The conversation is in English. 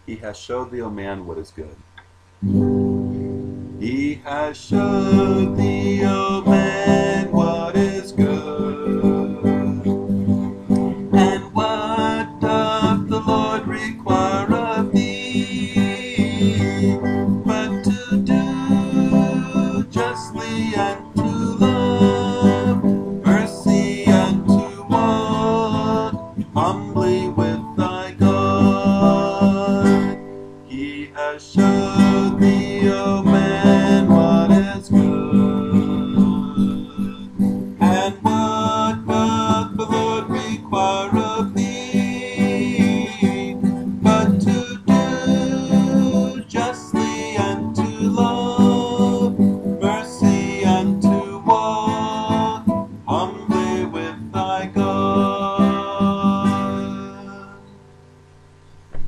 He has showed thee, O man, what is good. He has showed thee, O man, what is good. And what doth the Lord require?